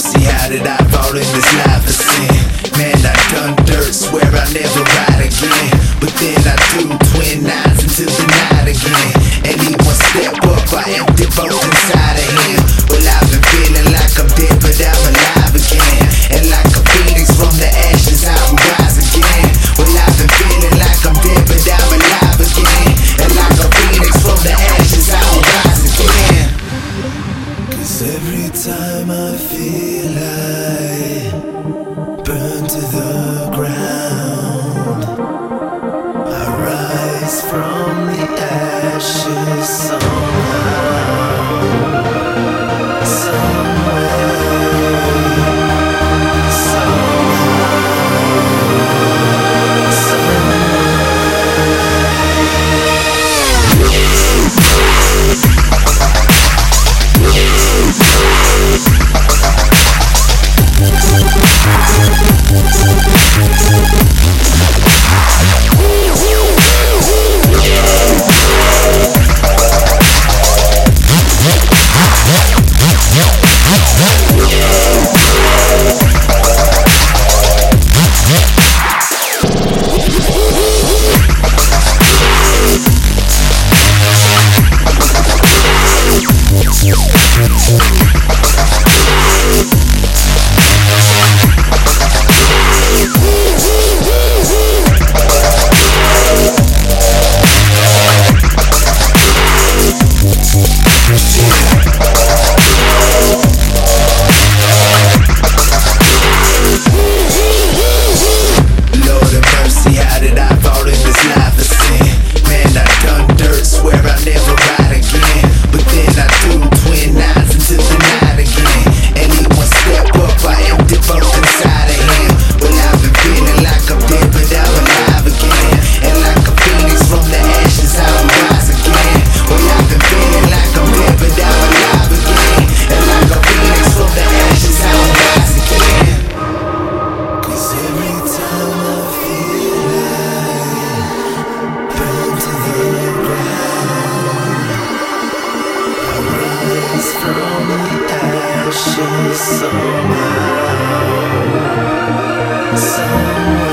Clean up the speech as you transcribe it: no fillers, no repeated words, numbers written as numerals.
mercy, how did I fall in this life of sin? Man, I done dirt, swear I'll never ride again. But then I do twin nines into the night again. And he one step up, I empty both inside of him. Well, I've been feeling like I'm dead, but I'm alive again. And like a phoenix from the ashes, I will rise again. Well, I've been feeling like I'm dead, but I'm alive again. And like a phoenix from the ashes, I will rise again. 'Cause every time I feel I burn to the ground, I rise from the ashes somehow, somewhere, from the ashes somehow, somewhere.